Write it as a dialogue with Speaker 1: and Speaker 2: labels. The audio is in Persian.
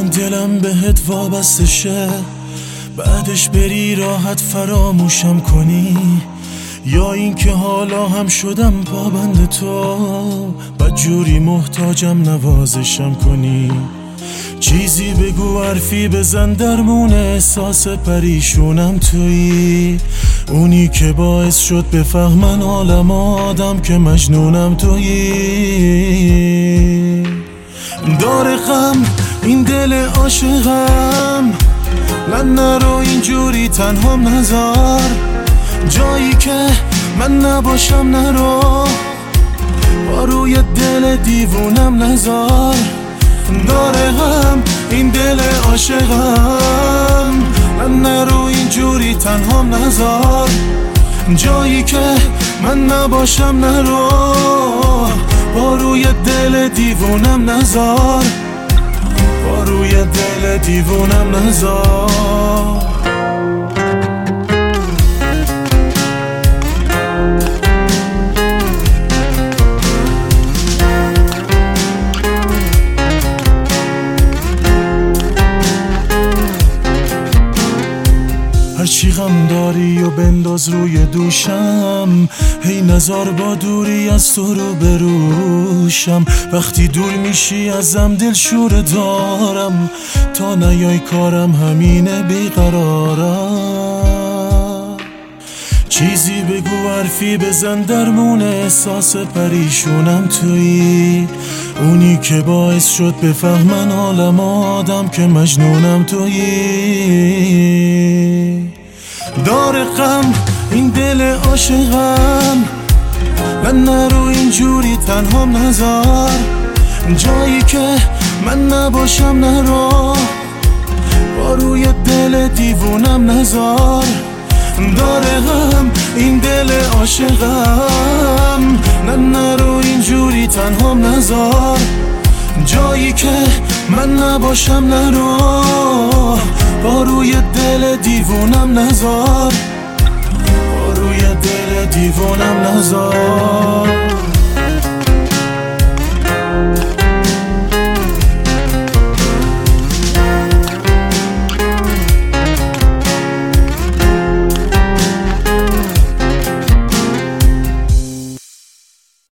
Speaker 1: دلم بهت وابسته شه، بعدش بری راحت فراموشم کنی، یا اینکه حالا هم شدم پابند تو، بدجوری محتاجم نوازشم کنی. چیزی بگو حرفی بزن درمون احساس پریشونم تویی، اونی که باعث شد بفهمن عالم آدم که مجنونم تویی. داره غم این دل عاشقم، من نرو اینجوری تنهام نذار، جایی که من نباشم نرو، با روی دل دیوونم نذار. داره غم این دل عاشقم، من نرو اینجوری تنهام نذار، جایی که من نباشم نرو، با روی دل دیوونم نذار، با روی دل دیوونم نذار. هرچی غم داری و بنداز روی دوشم، هی نزار با دوری از تو رو بروشم. وقتی دور میشی ازم دلشوره دارم، تا نیای کارم همینه بیقرارم. چیزی بگو حرفی بزن درمون احساس پریشونم تویی، اونی که باعث شد بفهمن عالم آدم که مجنونم تویی. داره غم این دل عاشقم، من نرو اینجوری تنهام نذار، جایی که من نباشم نرو، با روی دل دیوونم نذار. داره غم این دل عاشقم، من نرو اینجوری تنهام نذار، جایی که من نباشم نرو، با روی دل دیوونم نذار، با روی دل دیوونم نذار.